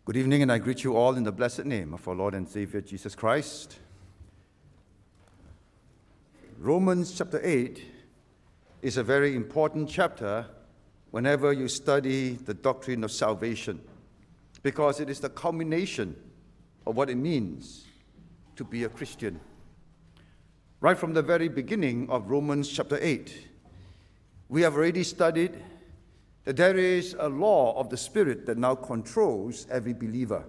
Good evening, and I greet you all in the blessed name of our Lord and Savior, Jesus Christ. Romans chapter 8 is a very important chapter whenever you study the doctrine of salvation, because it is the culmination of what it means to be a Christian. Right from the very beginning of Romans chapter 8, we have already studied that there is a law of the Spirit that now controls every believer.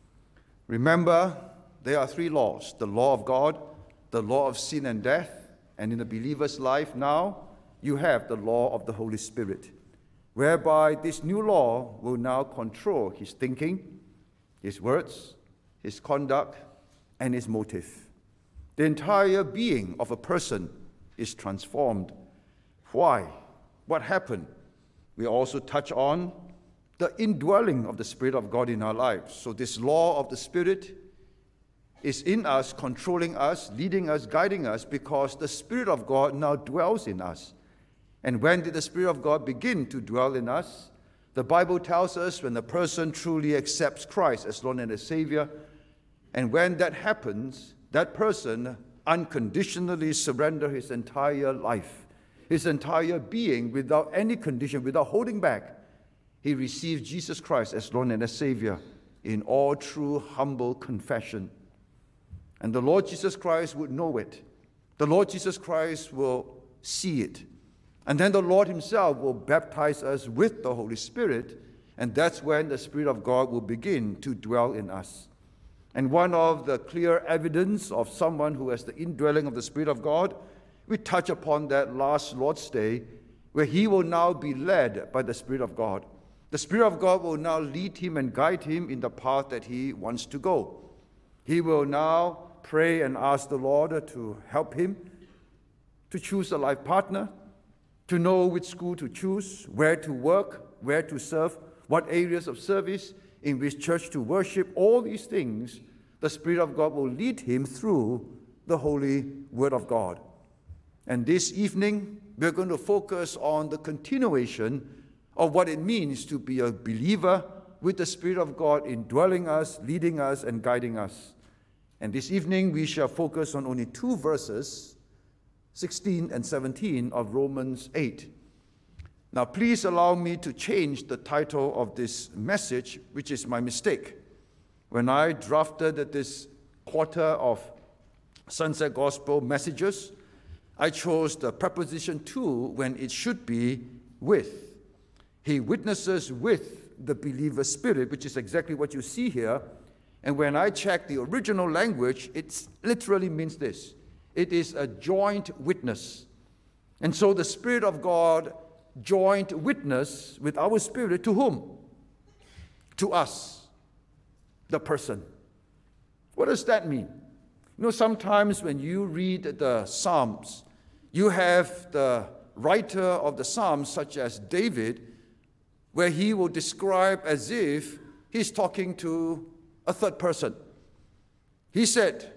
Remember, there are three laws: the law of God, the law of sin and death, and in the believer's life now, you have the law of the Holy Spirit, whereby this new law will now control his thinking, his words, his conduct, and his motive. The entire being of a person is transformed. Why? What happened? We also touch on the indwelling of the Spirit of God in our lives. So this law of the Spirit is in us, controlling us, leading us, guiding us, because the Spirit of God now dwells in us. And when did the Spirit of God begin to dwell in us? The Bible tells us when a person truly accepts Christ as Lord and as Savior, and when that happens, that person unconditionally surrenders his entire life, his entire being, without any condition, without holding back. He receives Jesus Christ as Lord and as Savior in all true, humble confession. And the Lord Jesus Christ would know it. The Lord Jesus Christ will see it. And then the Lord himself will baptize us with the Holy Spirit, and that's when the Spirit of God will begin to dwell in us. And one of the clear evidence of someone who has the indwelling of the Spirit of God, we touch upon that last Lord's Day, where he will now be led by the Spirit of God. The Spirit of God will now lead him and guide him in the path that he wants to go. He will now pray and ask the Lord to help him to choose a life partner, to know which school to choose, where to work, where to serve, what areas of service, in which church to worship. All these things, the Spirit of God will lead him through the Holy Word of God. And this evening, we're going to focus on the continuation of what it means to be a believer with the Spirit of God indwelling us, leading us, and guiding us. And this evening, we shall focus on only two verses, 16 and 17 of Romans 8. Now, please allow me to change the title of this message, which is my mistake. When I drafted this quarter of Sunset Gospel messages, I chose the preposition to when it should be with. He witnesses with the believer's spirit, which is exactly what you see here. And when I check the original language, it literally means this. It is a joint witness. And so the Spirit of God joint witness with our spirit to whom? To us, the person. What does that mean? You know, sometimes when you read the Psalms, you have the writer of the Psalms, such as David, where he will describe as if he's talking to a third person. He said,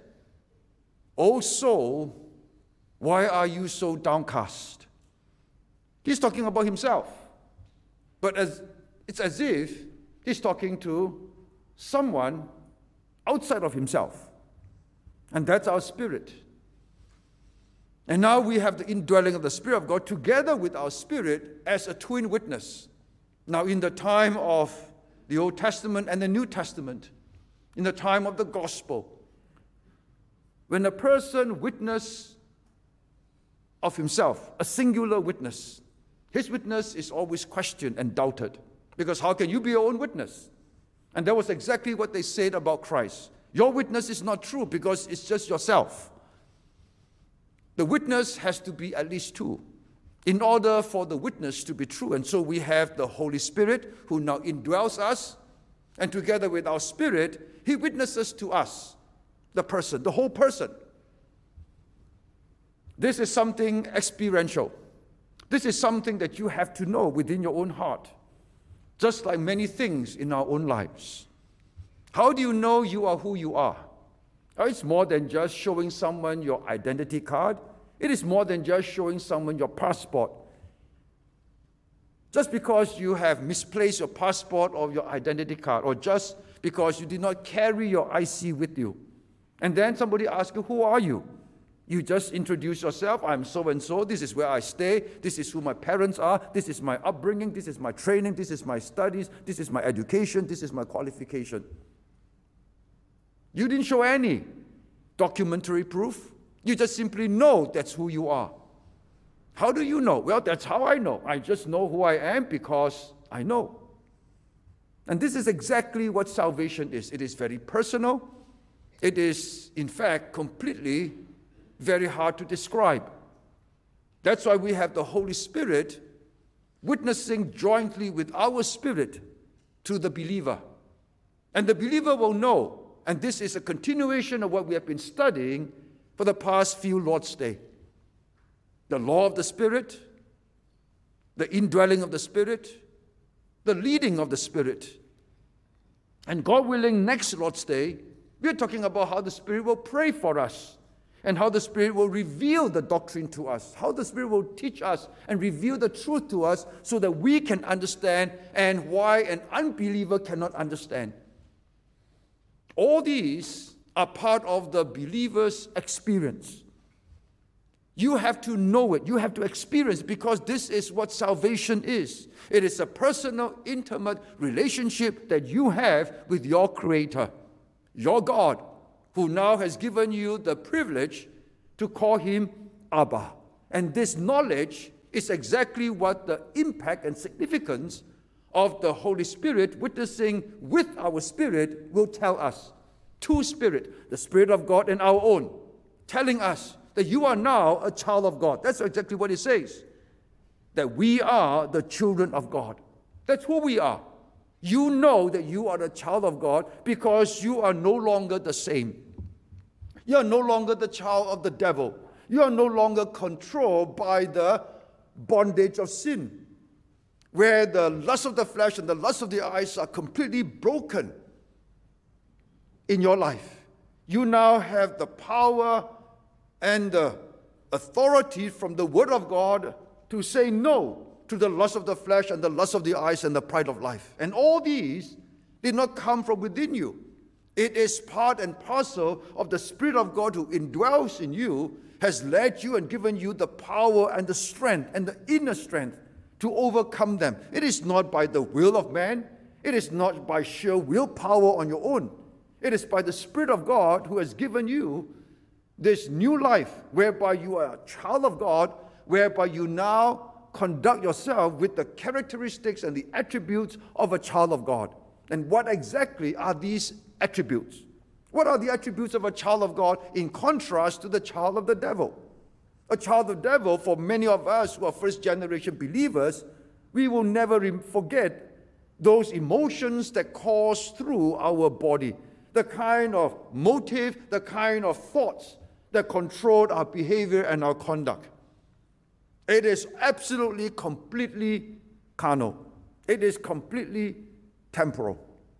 "O soul, why are you so downcast?" He's talking about himself, but it's as if he's talking to someone outside of himself. And that's our spirit. And now we have the indwelling of the Spirit of God together with our spirit as a twin witness. Now, in the time of the Old Testament and the New Testament, in the time of the gospel, when a person witnesses of himself, a singular witness, his witness is always questioned and doubted. Because how can you be your own witness? And that was exactly what they said about Christ. Your witness is not true because it's just yourself. The witness has to be at least two in order for the witness to be true. And so we have the Holy Spirit who now indwells us, and together with our spirit, he witnesses to us, the person, the whole person. This is something experiential. This is something that you have to know within your own heart, just like many things in our own lives. How do you know you are who you are? It's more than just showing someone your identity card. It is more than just showing someone your passport. Just because you have misplaced your passport or your identity card, or just because you did not carry your IC with you. And then somebody asks you, who are you? You just introduce yourself. I'm so-and-so. This is where I stay. This is who my parents are. This is my upbringing. This is my training. This is my studies. This is my education. This is my qualification. You didn't show any documentary proof. You just simply know that's who you are. How do you know? Well, that's how I know. I just know who I am because I know. And this is exactly what salvation is. It is very personal. It is, in fact, completely very hard to describe. That's why we have the Holy Spirit witnessing jointly with our spirit to the believer. And the believer will know, and this is a continuation of what we have been studying for the past few Lord's Day. The law of the Spirit, the indwelling of the Spirit, the leading of the Spirit. And God willing, next Lord's Day, we're talking about how the Spirit will pray for us and how the Spirit will reveal the doctrine to us, how the Spirit will teach us and reveal the truth to us so that we can understand and why an unbeliever cannot understand. All these are part of the believer's experience. You have to know it. You have to experience it because this is what salvation is. It is a personal, intimate relationship that you have with your Creator, your God, who now has given you the privilege to call Him Abba. And this knowledge is exactly what the impact and significance of the Holy Spirit witnessing with our spirit will tell us. Two spirits, the Spirit of God and our own, telling us that you are now a child of God. That's exactly what it says. That we are the children of God. That's who we are. You know that you are the child of God because you are no longer the same. You are no longer the child of the devil. You are no longer controlled by the bondage of sin, where the lust of the flesh and the lust of the eyes are completely broken in your life. You now have the power and the authority from the Word of God to say no to the lust of the flesh and the lust of the eyes and the pride of life. And all these did not come from within you. It is part and parcel of the Spirit of God who indwells in you, has led you and given you the power and the strength and the inner strength to overcome them. It is not by the will of man. It is not by sheer willpower on your own. It is by the Spirit of God who has given you this new life, whereby you are a child of God, whereby you now conduct yourself with the characteristics and the attributes of a child of God. And what exactly are these attributes? What are the attributes of a child of God in contrast to the child of the devil? A child of the devil, for many of us who are first-generation believers, we will never forget those emotions that course through our body, the kind of motive, the kind of thoughts that control our behavior and our conduct. It is absolutely, completely carnal. It is completely temporal.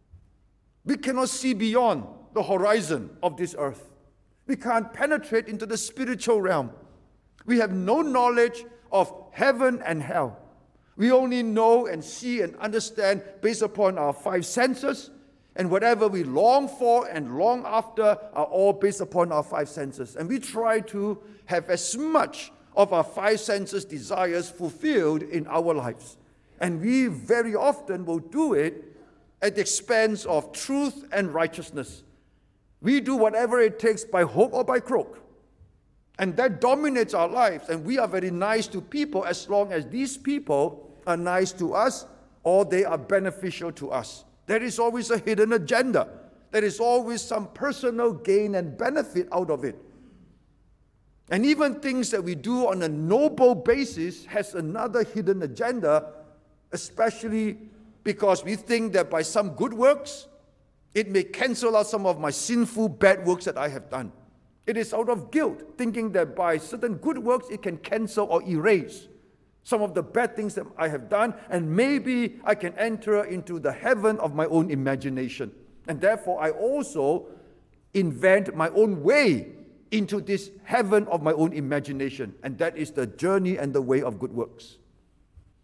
We cannot see beyond the horizon of this earth. We can't penetrate into the spiritual realm. We have no knowledge of heaven and hell. We only know and see and understand based upon our five senses, and whatever we long for and long after are all based upon our five senses. And we try to have as much of our five senses desires fulfilled in our lives. And we very often will do it at the expense of truth and righteousness. We do whatever it takes by hook or by crook. And that dominates our lives. And we are very nice to people as long as these people are nice to us or they are beneficial to us. There is always a hidden agenda. There is always some personal gain and benefit out of it. And even things that we do on a noble basis has another hidden agenda, especially because we think that by some good works, it may cancel out some of my sinful bad works that I have done. It is out of guilt, thinking that by certain good works, it can cancel or erase some of the bad things that I have done, and maybe I can enter into the heaven of my own imagination. And therefore, I also invent my own way into this heaven of my own imagination. And that is the journey and the way of good works.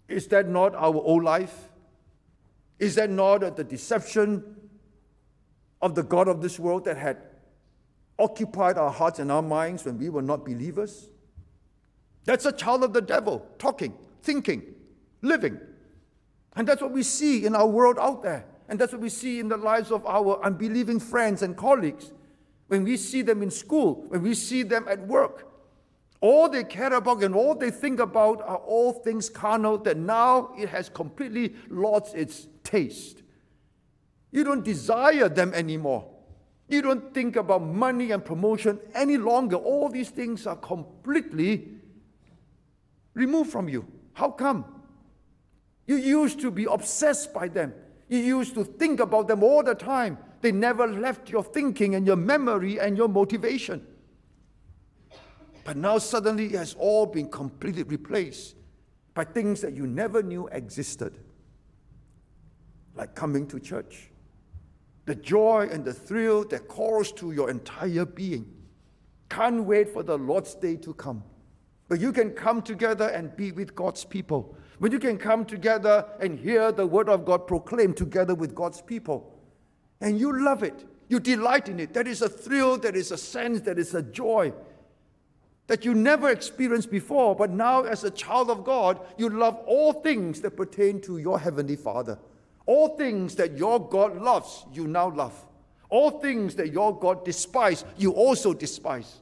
Is that not our old life? Is that not the deception of the God of this world that had occupied our hearts and our minds when we were not believers? That's a child of the devil, talking, thinking, living. And that's what we see in our world out there. And that's what we see in the lives of our unbelieving friends and colleagues. When we see them in school, when we see them at work, all they care about and all they think about are all things carnal that now it has completely lost its taste. You don't desire them anymore. You don't think about money and promotion any longer. All these things are completely removed from you. How come? You used to be obsessed by them. You used to think about them all the time. They never left your thinking and your memory and your motivation. But now suddenly it has all been completely replaced by things that you never knew existed. Like coming to church. The joy and the thrill that calls to your entire being. Can't wait for the Lord's Day to come. But you can come together and be with God's people. When you can come together and hear the word of God proclaimed together with God's people. And you love it. You delight in it. That is a thrill, that is a sense, that is a joy that you never experienced before. But now as a child of God, you love all things that pertain to your Heavenly Father. All things that your God loves, you now love. All things that your God despises, you also despise.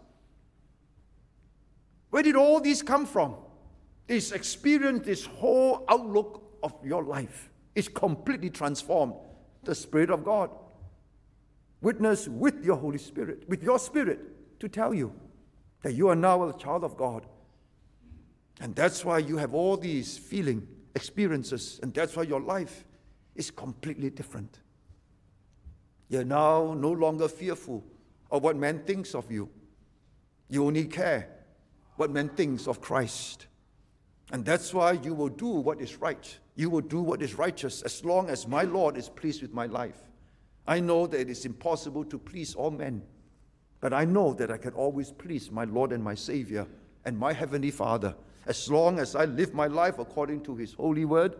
Where did all these come from? This experience, this whole outlook of your life is completely transformed. The Spirit of God. Witness with your Holy Spirit, with your spirit, to tell you that you are now a child of God. And that's why you have all these feeling experiences, and that's why your life is completely different. You're now no longer fearful of what man thinks of you. You only care what man thinks of Christ. And that's why you will do what is right. You will do what is righteous as long as my Lord is pleased with my life. I know that it is impossible to please all men, but I know that I can always please my Lord and my Savior and my Heavenly Father. As long as I live my life according to His holy word,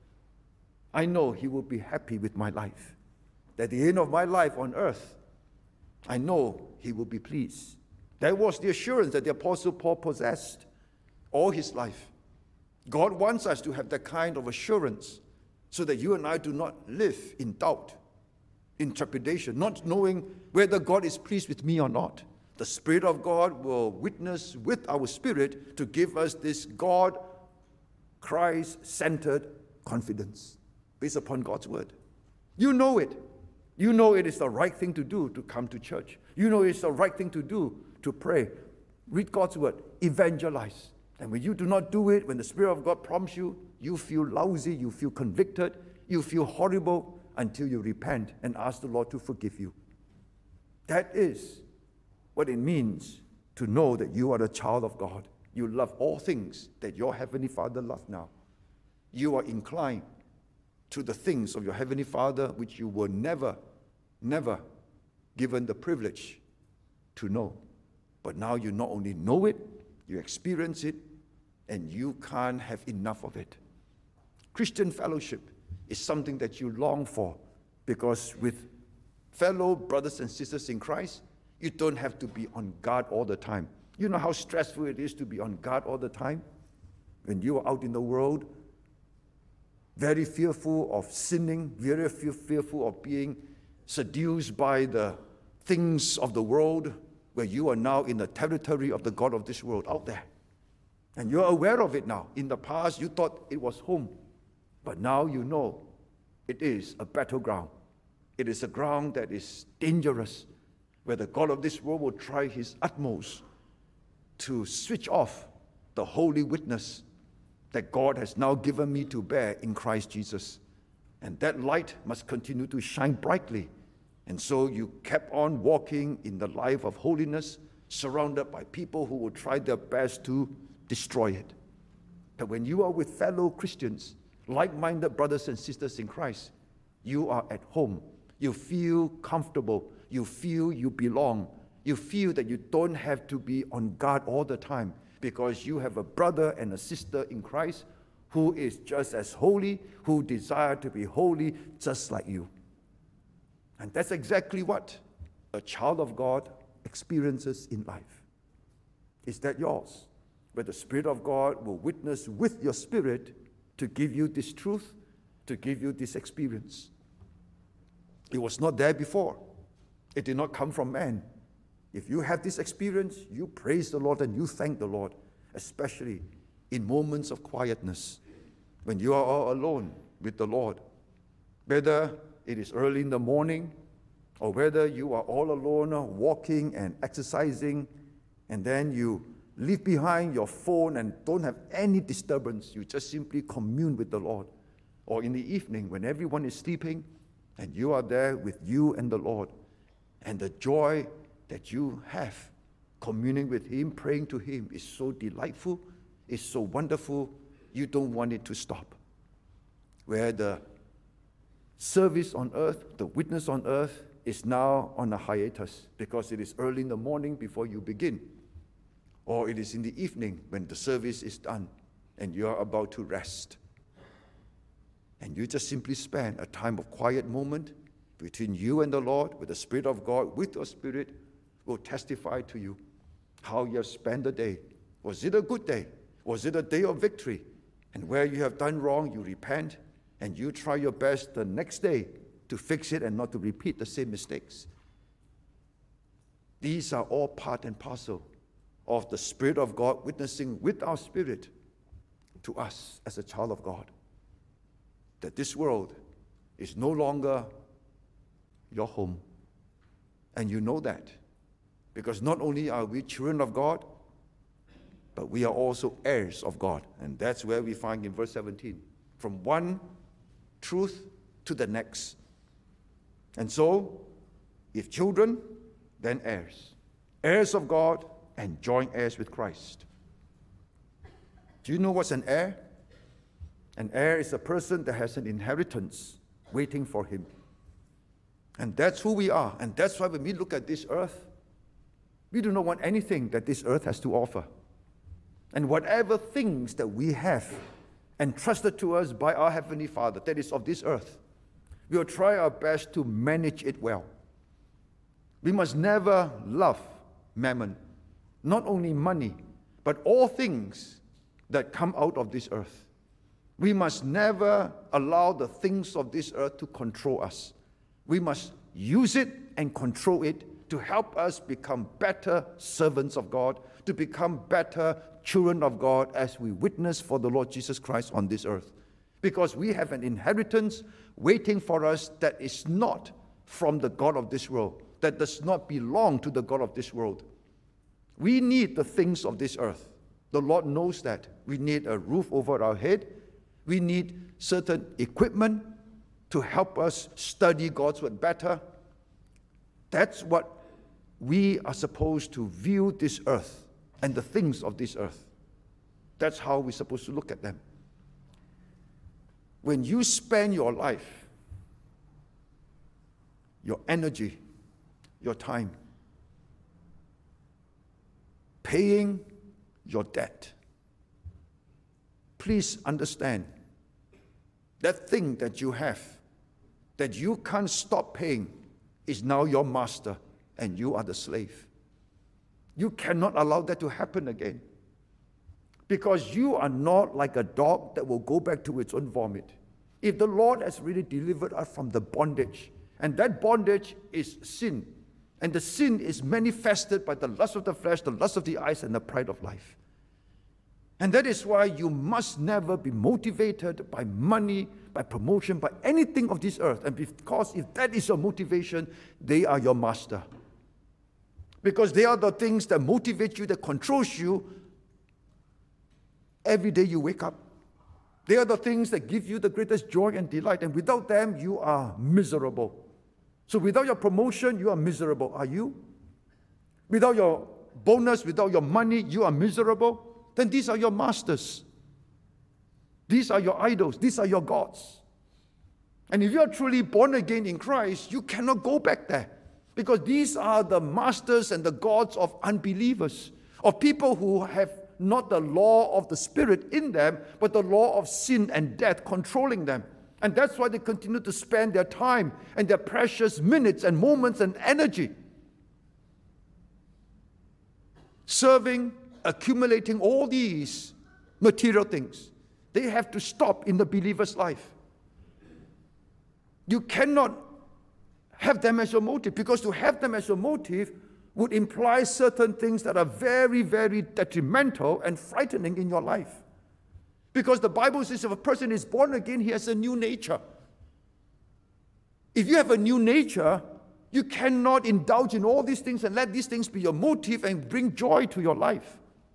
I know He will be happy with my life. At the end of my life on earth, I know He will be pleased. That was the assurance that the Apostle Paul possessed all his life. God wants us to have that kind of assurance so that you and I do not live in doubt, in trepidation, not knowing whether God is pleased with me or not. The Spirit of God will witness with our spirit to give us this God, Christ-centered confidence based upon God's word. You know it. You know it is the right thing to do to come to church. You know it's the right thing to do to pray. Read God's word. Evangelize. And when you do not do it, when the Spirit of God prompts you, you feel lousy, you feel convicted, you feel horrible until you repent and ask the Lord to forgive you. That is what it means to know that you are a child of God. You love all things that your Heavenly Father loves now. You are inclined to the things of your Heavenly Father which you were never given the privilege to know. But now you not only know it, you experience it, and you can't have enough of it. Christian fellowship is something that you long for, because with fellow brothers and sisters in Christ, you don't have to be on guard all the time. You know how stressful it is to be on guard all the time? When you are out in the world, very fearful of sinning, very fearful of being seduced by the things of the world, where you are now in the territory of the God of this world out there. And you're aware of it now. In the past, you thought it was home. But now you know it is a battleground. It is a ground that is dangerous, where the God of this world will try his utmost to switch off the holy witness that God has now given me to bear in Christ Jesus. And that light must continue to shine brightly. And so you kept on walking in the life of holiness, surrounded by people who will try their best to destroy it. But when you are with fellow Christians, like-minded brothers and sisters in Christ, you are at home. You feel comfortable. You feel you belong. You feel that you don't have to be on guard all the time, because you have a brother and a sister in Christ who is just as holy, who desire to be holy just like you. And that's exactly what a child of God experiences in life. Is that yours? Where the Spirit of God will witness with your spirit to give you this truth, to give you this experience. It was not there before. It did not come from man. If you have this experience, you praise the Lord and you thank the Lord, especially in moments of quietness, when you are all alone with the Lord. Whether it is early in the morning, or whether you are all alone walking and exercising, and then you leave behind your phone and don't have any disturbance, you just simply commune with the Lord. Or in the evening when everyone is sleeping, and you are there with you and the Lord, and the joy that you have communing with Him, praying to Him, is so delightful, is so wonderful, you don't want it to stop. Where the service on earth, the witness on earth, is now on a hiatus because it is early in the morning before you begin, or it is in the evening when the service is done and you are about to rest. And you just simply spend a time of quiet moment between you and the Lord, with the Spirit of God, with your spirit, will testify to you how you have spent the day. Was it a good day? Was it a day of victory? And where you have done wrong, you repent, and you try your best the next day to fix it and not to repeat the same mistakes. These are all part and parcel of the Spirit of God witnessing with our spirit to us as a child of God, that this world is no longer your home. And you know that, because not only are we children of God, but we are also heirs of God. And that's where we find in verse 17, from one truth to the next. And so, if children, then heirs. Heirs of God and joint heirs with Christ. Do you know what's an heir? An heir is a person that has an inheritance waiting for him. And that's who we are. And that's why when we look at this earth, we do not want anything that this earth has to offer. And whatever things that we have entrusted to us by our Heavenly Father, that is of this earth, we will try our best to manage it well. We must never love mammon, not only money, but all things that come out of this earth. We must never allow the things of this earth to control us. We must use it and control it to help us become better servants of God, to become better children of God as we witness for the Lord Jesus Christ on this earth. Because we have an inheritance waiting for us that is not from the God of this world, that does not belong to the God of this world. We need the things of this earth. The Lord knows that. We need a roof over our head. We need certain equipment to help us study God's word better. That's what we are supposed to view this earth and the things of this earth. That's how we're supposed to look at them. When you spend your life, your energy, your time, paying your debt, please understand that thing that you have, that you can't stop paying, is now your master and you are the slave. You cannot allow that to happen again, because you are not like a dog that will go back to its own vomit. If the Lord has really delivered us from the bondage, and that bondage is sin, and the sin is manifested by the lust of the flesh, the lust of the eyes, and the pride of life. And that is why you must never be motivated by money, by promotion, by anything of this earth. And because if that is your motivation, they are your master. Because they are the things that motivate you, that controls you every day you wake up. They are the things that give you the greatest joy and delight. And without them, you are miserable. So without your promotion, you are miserable. Are you? Without your bonus, without your money, you are miserable. Then these are your masters. These are your idols. These are your gods. And if you are truly born again in Christ, you cannot go back there. Because these are the masters and the gods of unbelievers, of people who have not the law of the Spirit in them, but the law of sin and death controlling them. And that's why they continue to spend their time and their precious minutes and moments and energy serving, accumulating all these material things. They have to stop in the believer's life. You cannot have them as your motive, because to have them as your motive would imply certain things that are very, very detrimental and frightening in your life. Because the Bible says if a person is born again, he has a new nature. If you have a new nature, you cannot indulge in all these things and let these things be your motive and bring joy to your life.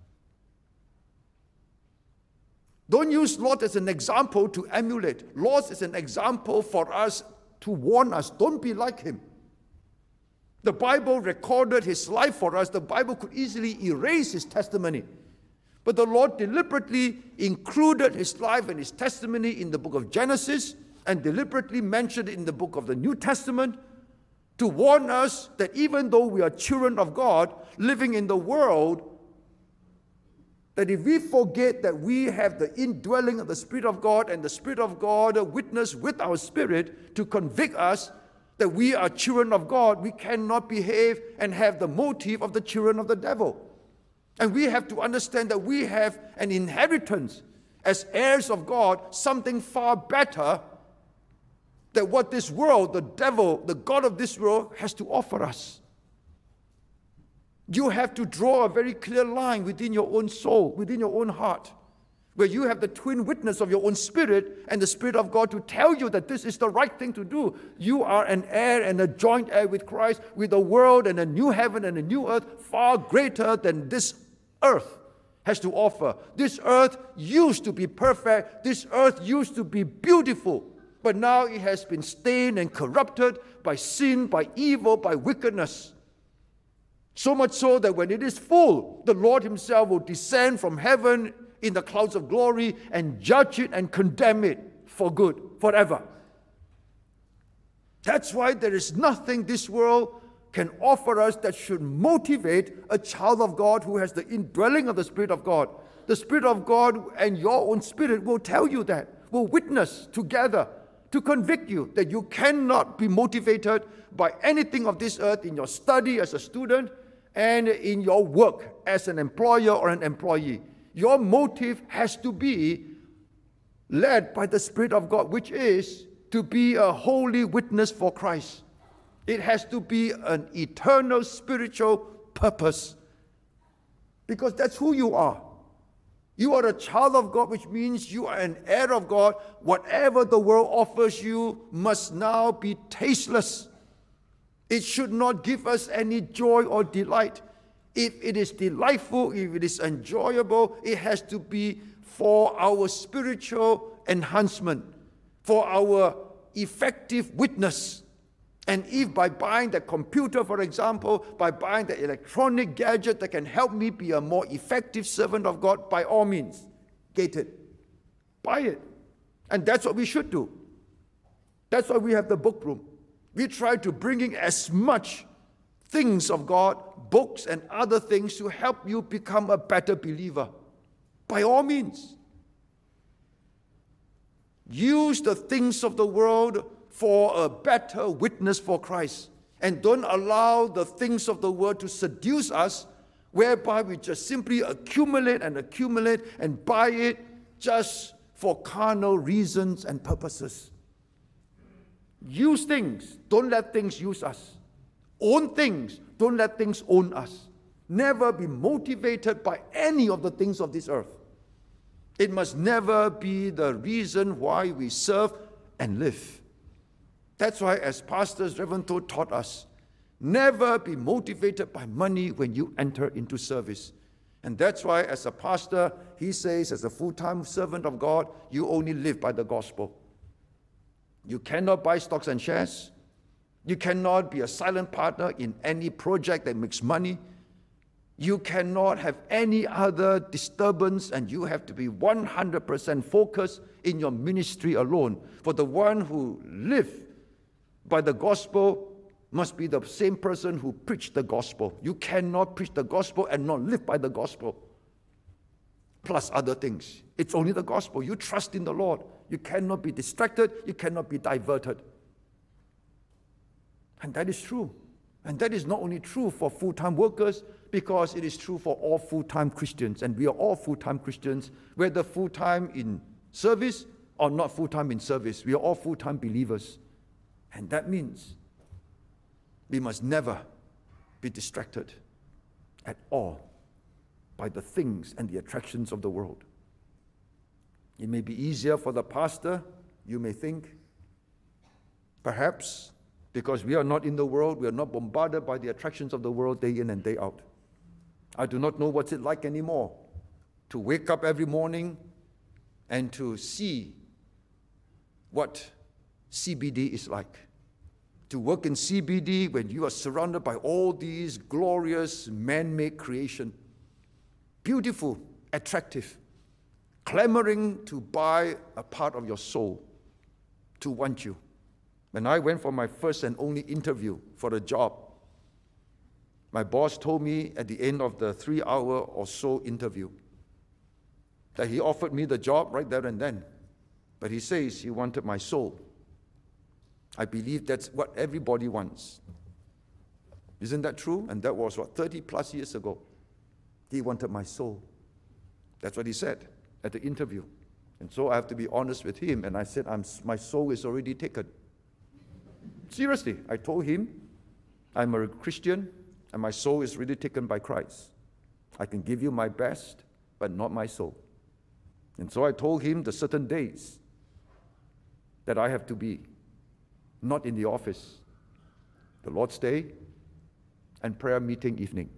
Don't use Lot as an example to emulate. Lot is an example for us to warn us. Don't be like him. The Bible recorded his life for us. The Bible could easily erase his testimony. But the Lord deliberately included his life and his testimony in the book of Genesis and deliberately mentioned it in the book of the New Testament to warn us that even though we are children of God living in the world, that if we forget that we have the indwelling of the Spirit of God and the Spirit of God witness with our spirit to convict us that we are children of God, we cannot behave and have the motive of the children of the devil. And we have to understand that we have an inheritance as heirs of God, something far better than what this world, the devil, the God of this world has to offer us. You have to draw a very clear line within your own soul, within your own heart, where you have the twin witness of your own spirit and the Spirit of God to tell you that this is the right thing to do. You are an heir and a joint heir with Christ, with a world and a new heaven and a new earth far greater than this earth has to offer. This earth used to be perfect. This earth used to be beautiful. But now it has been stained and corrupted by sin, by evil, by wickedness. So much so that when it is full, the Lord himself will descend from heaven in the clouds of glory and judge it and condemn it for good, forever. That's why there is nothing this world can offer us that should motivate a child of God who has the indwelling of the Spirit of God. The Spirit of God and your own spirit will tell you that, will witness together to convict you that you cannot be motivated by anything of this earth in your study as a student and in your work as an employer or an employee. Your motive has to be led by the Spirit of God, which is to be a holy witness for Christ. It has to be an eternal spiritual purpose, because that's who you are. You are a child of God, which means you are an heir of God. Whatever the world offers you must now be tasteless. It should not give us any joy or delight. If it is delightful, if it is enjoyable, it has to be for our spiritual enhancement, for our effective witness. And if by buying the computer, for example, by buying the electronic gadget that can help me be a more effective servant of God, by all means, get it. Buy it. And that's what we should do. That's why we have the book room. We try to bring in as much things of God, books and other things to help you become a better believer. By all means. Use the things of the world for a better witness for Christ. And don't allow the things of the world to seduce us, whereby we just simply accumulate and buy it just for carnal reasons and purposes. Use things, don't let things use us. Own things, don't let things own us. Never be motivated by any of the things of this earth. It must never be the reason why we serve and live. That's why, as pastors, Reverend Toh taught us, never be motivated by money when you enter into service. And that's why, as a pastor, he says, as a full-time servant of God, you only live by the gospel. You cannot buy stocks and shares. You cannot be a silent partner in any project that makes money. You cannot have any other disturbance, and you have to be 100% focused in your ministry alone. For the one who lives by the gospel must be the same person who preached the gospel. You cannot preach the gospel and not live by the gospel. plus other things. It's only the gospel. You trust in the Lord. You cannot be distracted. You cannot be diverted. And that is true. And that is not only true for full-time workers, because it is true for all full-time Christians. And we are all full-time Christians, whether full-time in service or not full-time in service. We are all full-time believers. And that means we must never be distracted at all by the things and the attractions of the world. It may be easier for the pastor, you may think, perhaps, because we are not in the world, we are not bombarded by the attractions of the world day in and day out. I do not know what's it like anymore to wake up every morning and to see what CBD is like. To work in CBD when you are surrounded by all these glorious man-made creation, beautiful, attractive, clamoring to buy a part of your soul, to want you. When I went for my first and only interview for a job, my boss told me at the end of the 3-hour or so interview that he offered me the job right there and then. But he says he wanted my soul. I believe that's what everybody wants. Isn't that true? And that was, 30 plus years ago. He wanted my soul. That's what he said at the interview. And so I have to be honest with him. And I said, my soul is already taken. Seriously, I told him, I'm a Christian, and my soul is really taken by Christ. I can give you my best, but not my soul. And so I told him the certain days that I have to be not in the office, the Lord's Day, and prayer meeting evening.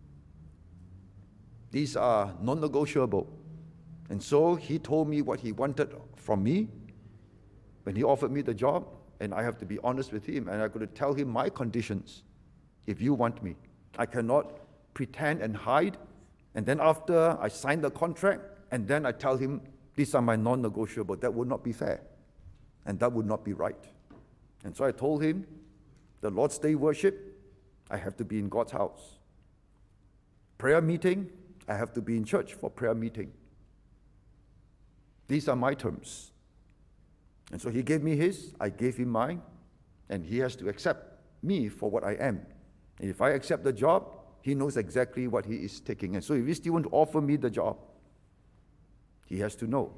These are non-negotiable. And so he told me what he wanted from me when he offered me the job, and I have to be honest with him, and I'm going to tell him my conditions if you want me. I cannot pretend and hide, and then after I sign the contract, and then I tell him, these are my non-negotiable. That would not be fair, and that would not be right. And so I told him, the Lord's Day worship, I have to be in God's house. Prayer meeting, I have to be in church for prayer meeting. These are my terms. And so he gave me his, I gave him mine, and he has to accept me for what I am. And if I accept the job, he knows exactly what he is taking. And so if he still wants to offer me the job, he has to know.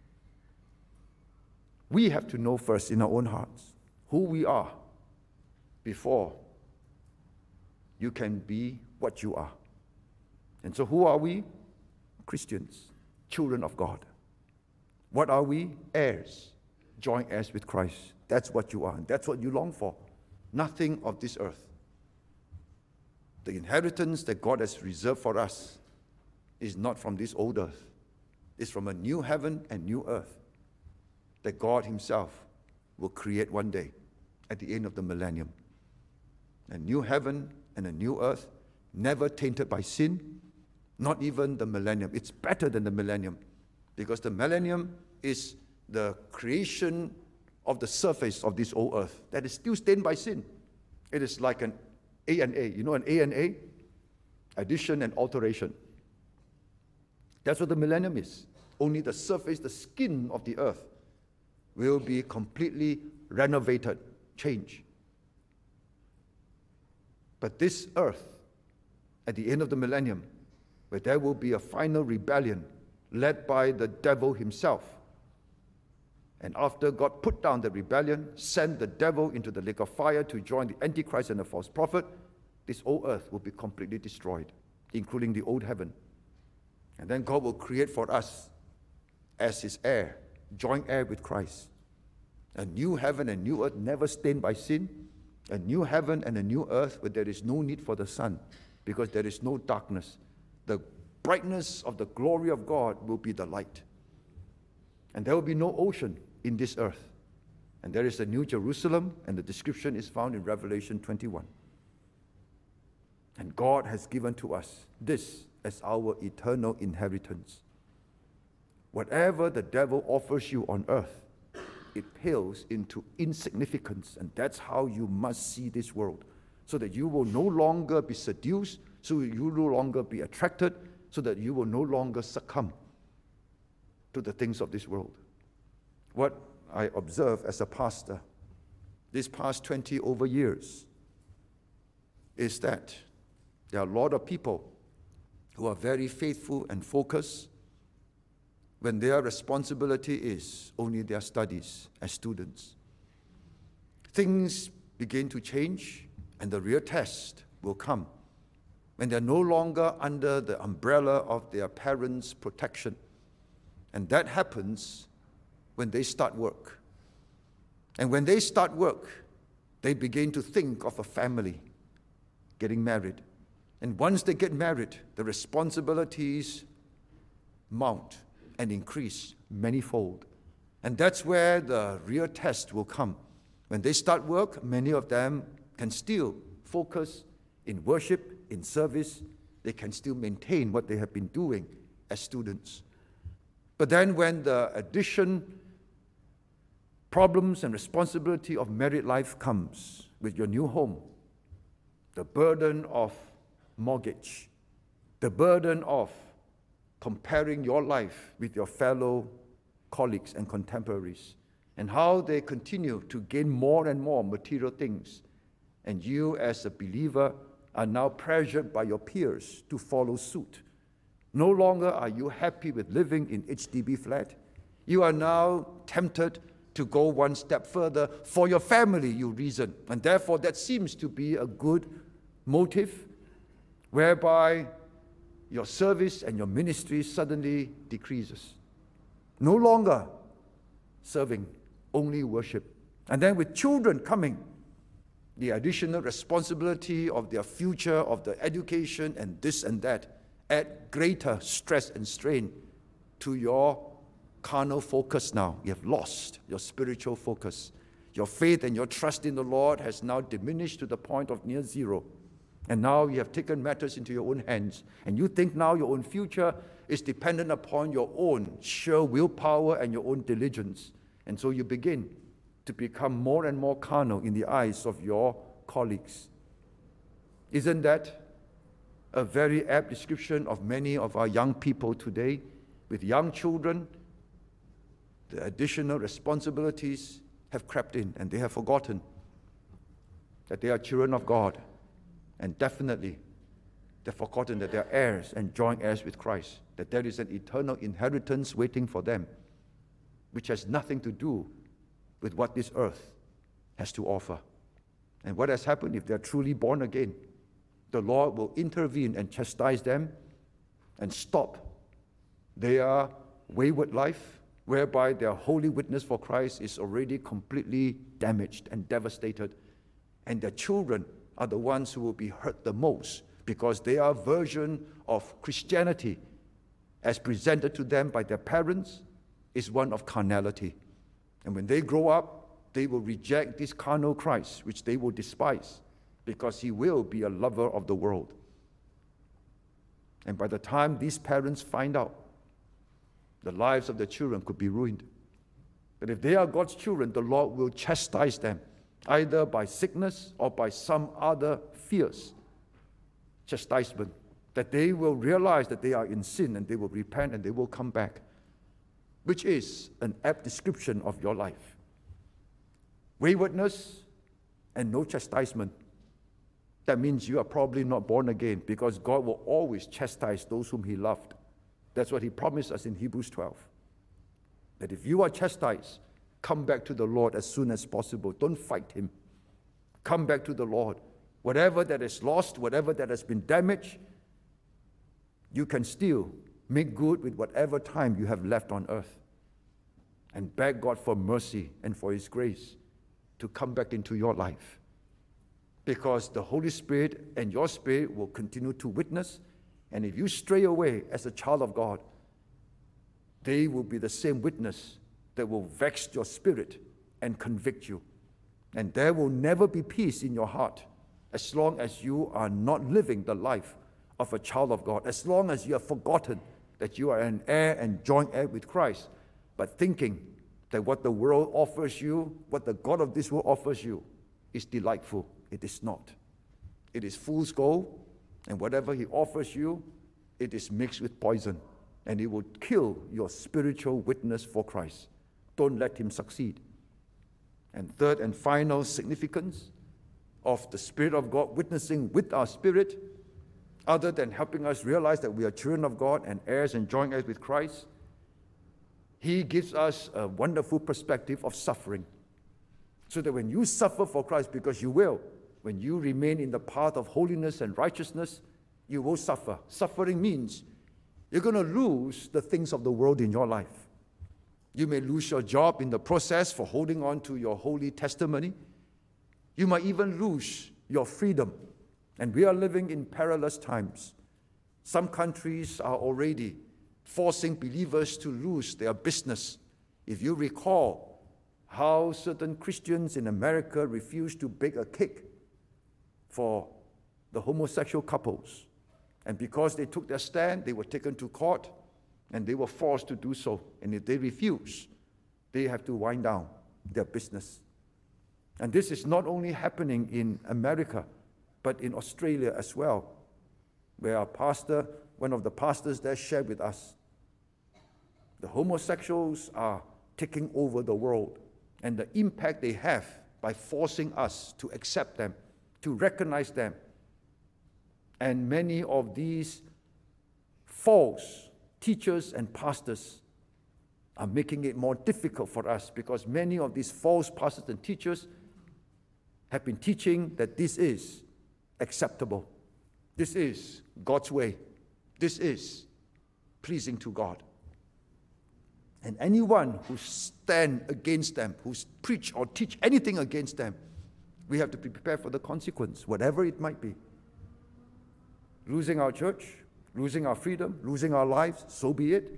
We have to know first in our own hearts who we are before you can be what you are. And so who are we? Christians, children of God. What are we? Heirs, joint heirs with Christ. That's what you are, and that's what you long for. Nothing of this earth. The inheritance that God has reserved for us is not from this old earth. It's from a new heaven and new earth that God himself will create one day at the end of the millennium. A new heaven and a new earth, never tainted by sin, not even the millennium. It's better than the millennium, because the millennium is the creation of the surface of this old earth that is still stained by sin. It is like an A&A. You know an A&A? Addition and alteration. That's what the millennium is. Only the surface, the skin of the earth will be completely renovated, changed. But this earth, at the end of the millennium, where there will be a final rebellion led by the devil himself, and after God put down the rebellion, sent the devil into the lake of fire to join the Antichrist and the false prophet, this old earth will be completely destroyed, including the old heaven. And then God will create for us, as his heir, joint heir with Christ, a new heaven and new earth never stained by sin, a new heaven and a new earth where there is no need for the sun, because there is no darkness. The brightness of the glory of God will be the light. And there will be no ocean in this earth. And there is a new Jerusalem, and the description is found in Revelation 21. And God has given to us this as our eternal inheritance. Whatever the devil offers you on earth, it pales into insignificance, and that's how you must see this world, so that you will no longer be seduced, so you will no longer be attracted, so that you will no longer succumb to the things of this world. What I observe as a pastor these past 20 over years is that there are a lot of people who are very faithful and focused when their responsibility is only their studies as students. Things begin to change, and the real test will come when they're no longer under the umbrella of their parents' protection. And that happens when they start work. And when they start work, they begin to think of a family, getting married. And once they get married, the responsibilities mount and increase manifold. And that's where the real test will come. When they start work, many of them can still focus in worship, in service. They can still maintain what they have been doing as students. But then when the addition, problems and responsibility of married life comes with your new home, the burden of mortgage, the burden of comparing your life with your fellow colleagues and contemporaries, and how they continue to gain more and more material things, and you as a believer are now pressured by your peers to follow suit. No longer are you happy with living in HDB flat. You are now tempted to go one step further. For your family, you reason, and therefore that seems to be a good motive, whereby your service and your ministry suddenly decreases. No longer serving, only worship. And then with children coming, the additional responsibility of their future, of their education, and this and that, add greater stress and strain to your carnal focus now. You have lost your spiritual focus. Your faith and your trust in the Lord has now diminished to the point of near zero. And now you have taken matters into your own hands. And you think now your own future is dependent upon your own sheer willpower and your own diligence. And so you begin to become more and more carnal in the eyes of your colleagues. Isn't that a very apt description of many of our young people today? With young children, the additional responsibilities have crept in, and they have forgotten that they are children of God. And definitely, they've forgotten that they're heirs and joint heirs with Christ, that there is an eternal inheritance waiting for them, which has nothing to do with what this earth has to offer. And what has happened if they're truly born again? The Lord will intervene and chastise them and stop their wayward life, whereby their holy witness for Christ is already completely damaged and devastated. And their children are the ones who will be hurt the most, because their version of Christianity, as presented to them by their parents, is one of carnality. And when they grow up, they will reject this carnal Christ, which they will despise, because he will be a lover of the world. And by the time these parents find out, the lives of their children could be ruined. But if they are God's children, the Lord will chastise them, either by sickness or by some other fierce chastisement, that they will realize that they are in sin and they will repent and they will come back, which is an apt description of your life. Waywardness and no chastisement. That means you are probably not born again, because God will always chastise those whom he loved. That's what he promised us in Hebrews 12. That if you are chastised, come back to the Lord as soon as possible. Don't fight him. Come back to the Lord. Whatever that is lost, whatever that has been damaged, you can still make good with whatever time you have left on earth. And beg God for mercy and for his grace to come back into your life. Because the Holy Spirit and your spirit will continue to witness. And if you stray away as a child of God, they will be the same witness that will vex your spirit and convict you. And there will never be peace in your heart as long as you are not living the life of a child of God, as long as you have forgotten that you are an heir and joint heir with Christ, but thinking that what the world offers you, what the God of this world offers you, is delightful. It is not. It is fool's gold, and whatever he offers you, it is mixed with poison. and it will kill your spiritual witness for Christ. Don't let him succeed. And third and final significance of the Spirit of God witnessing with our spirit, other than helping us realize that we are children of God and heirs and joint heirs with Christ, he gives us a wonderful perspective of suffering. So that when you suffer for Christ, because you will, when you remain in the path of holiness and righteousness, you will suffer. Suffering means you're going to lose the things of the world in your life. You may lose your job in the process for holding on to your holy testimony. You might even lose your freedom. And we are living in perilous times. Some countries are already forcing believers to lose their business. If you recall how certain Christians in America refused to bake a cake for the homosexual couples, and because they took their stand, they were taken to court, and they were forced to do so. And if they refuse, they have to wind down their business. And this is not only happening in America, but in Australia as well, where our pastor, one of the pastors there, shared with us. The homosexuals are taking over the world, and the impact they have by forcing us to accept them, to recognize them. And many of these false teachers and pastors are making it more difficult for us, because many of these false pastors and teachers have been teaching that this is acceptable. This is God's way. This is pleasing to God. And anyone who stands against them, who preach or teach anything against them, we have to be prepared for the consequence, whatever it might be. Losing our church, losing our freedom, losing our lives, so be it.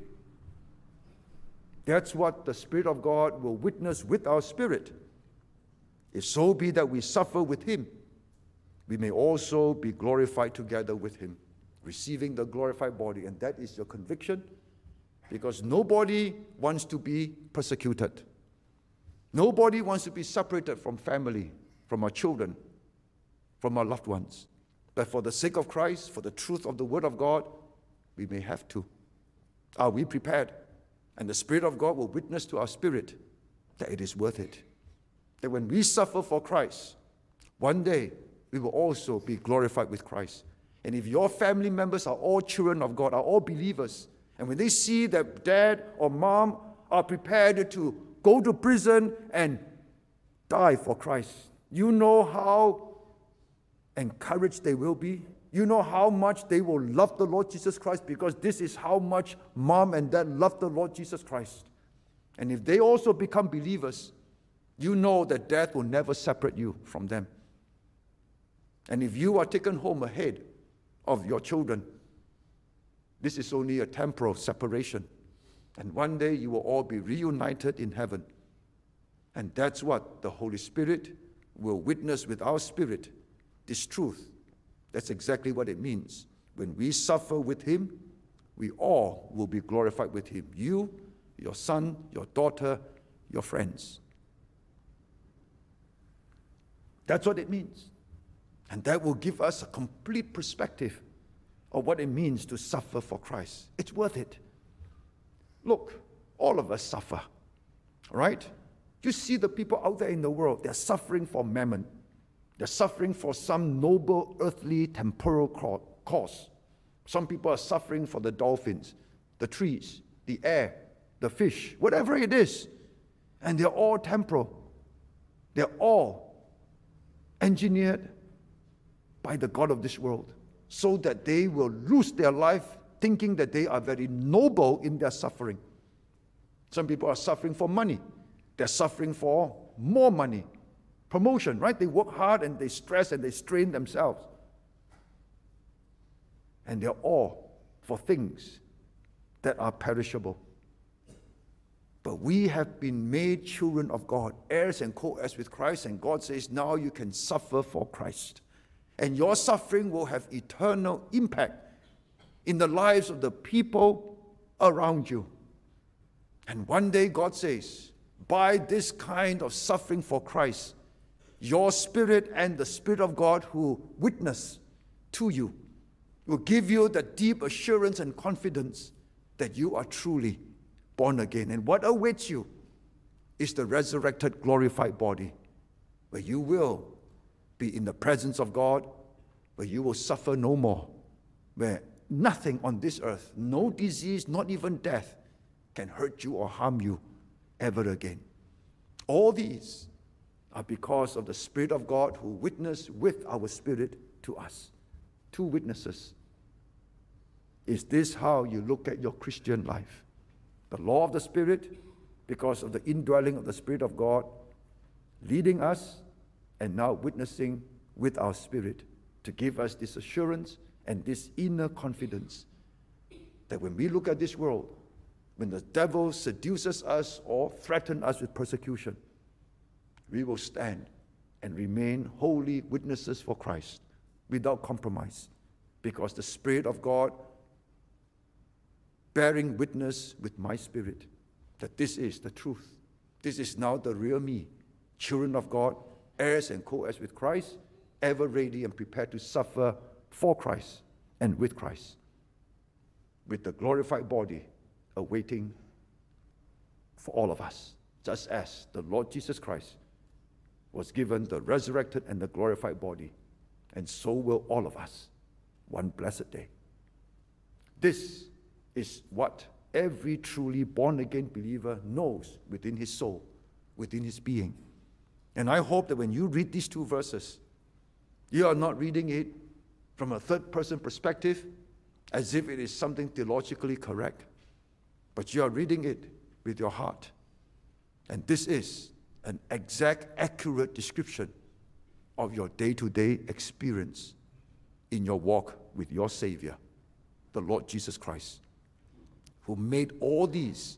That's what the Spirit of God will witness with our spirit. If so be that we suffer with him, we may also be glorified together with him, receiving the glorified body. And that is your conviction, because nobody wants to be persecuted. Nobody wants to be separated from family, from our children, from our loved ones. But for the sake of Christ, for the truth of the Word of God, we may have to. Are we prepared? And the Spirit of God will witness to our spirit that it is worth it. That when we suffer for Christ, one day we will also be glorified with Christ. And if your family members are all children of God, are all believers, and when they see that dad or mom are prepared to go to prison and die for Christ, you know how encouraged they will be. You know how much they will love the Lord Jesus Christ, because this is how much mom and dad love the Lord Jesus Christ. And if they also become believers, you know that death will never separate you from them. And if you are taken home ahead of your children, this is only a temporal separation. And one day you will all be reunited in heaven. And that's what the Holy Spirit will witness with our spirit, this truth. That's exactly what it means. When we suffer with him, we all will be glorified with him. You, your son, your daughter, your friends. That's what it means. And that will give us a complete perspective of what it means to suffer for Christ. It's worth it. Look, all of us suffer, right? You see the people out there in the world, they're suffering for mammon. They're suffering for some noble, earthly, temporal cause. Some people are suffering for the dolphins, the trees, the air, the fish, whatever it is. And they're all temporal. They're all engineered by the God of this world, so that they will lose their life thinking that they are very noble in their suffering. Some people are suffering for money. They're suffering for more money. Promotion, right? They work hard and they stress and they strain themselves. And they're all for things that are perishable. But we have been made children of God, heirs and co-heirs with Christ, and God says, now you can suffer for Christ. And your suffering will have eternal impact in the lives of the people around you. And one day God says, by this kind of suffering for Christ, your spirit and the Spirit of God who witness to you will give you the deep assurance and confidence that you are truly born again. And what awaits you is the resurrected, glorified body, where you will be in the presence of God, where you will suffer no more, where nothing on this earth, no disease, not even death, can hurt you or harm you ever again. All these are because of the Spirit of God who witnessed with our spirit to us. Two witnesses. Is this how you look at your Christian life? The law of the Spirit, because of the indwelling of the Spirit of God, leading us and now witnessing with our spirit to give us this assurance and this inner confidence that when we look at this world, when the devil seduces us or threatens us with persecution, we will stand and remain holy witnesses for Christ without compromise, because the Spirit of God bearing witness with my spirit that this is the truth. This is now the real me, children of God, heirs and co-heirs with Christ, ever ready and prepared to suffer for Christ and with Christ, with the glorified body awaiting for all of us, just as the Lord Jesus Christ was given the resurrected and the glorified body, and so will all of us one blessed day. This is what every truly born-again believer knows within his soul, within his being. And I hope that when you read these two verses, you are not reading it from a third-person perspective as if it is something theologically correct, but you are reading it with your heart. And this is an exact, accurate description of your day-to-day experience in your walk with your Savior, the Lord Jesus Christ, who made all these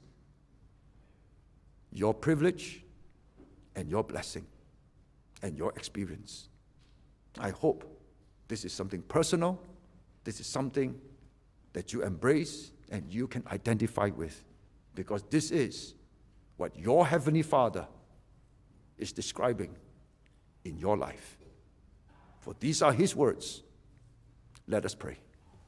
your privilege and your blessing and your experience. I hope this is something personal, this is something that you embrace and you can identify with, because this is what your Heavenly Father is describing in your life. For these are His words. Let us pray.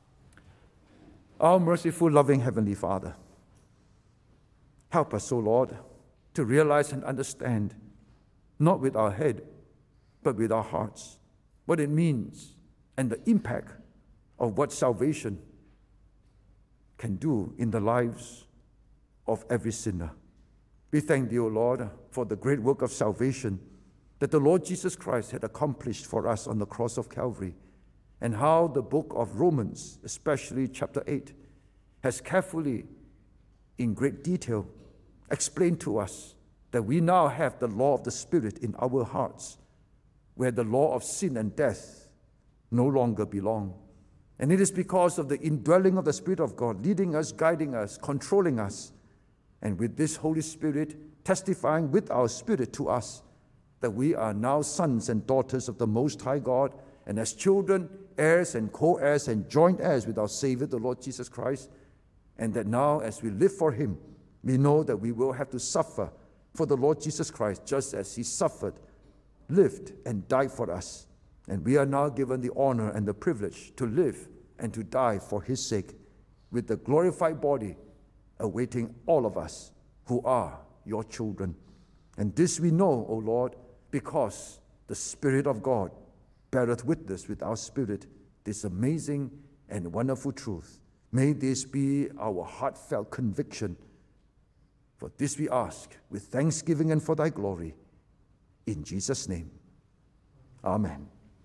Our merciful, loving Heavenly Father, help us, O Lord, to realize and understand, not with our head, but with our hearts, what it means and the impact of what salvation can do in the lives of every sinner. We thank Thee, O Lord, for the great work of salvation that the Lord Jesus Christ had accomplished for us on the cross of Calvary, and how the book of Romans, especially chapter 8, has carefully, in great detail, explained to us that we now have the law of the Spirit in our hearts, where the law of sin and death no longer belong. And it is because of the indwelling of the Spirit of God, leading us, guiding us, controlling us, and with this Holy Spirit testifying with our spirit to us, that we are now sons and daughters of the Most High God, and as children, heirs and co-heirs and joint heirs with our Savior, the Lord Jesus Christ, and that now as we live for Him, we know that we will have to suffer for the Lord Jesus Christ, just as He suffered, lived, and died for us. And we are now given the honor and the privilege to live and to die for His sake, with the glorified body awaiting all of us who are your children. And this we know, O Lord, because the Spirit of God beareth witness with our spirit this amazing and wonderful truth. May this be our heartfelt conviction. For this we ask with thanksgiving and for Thy glory. In Jesus' name, amen.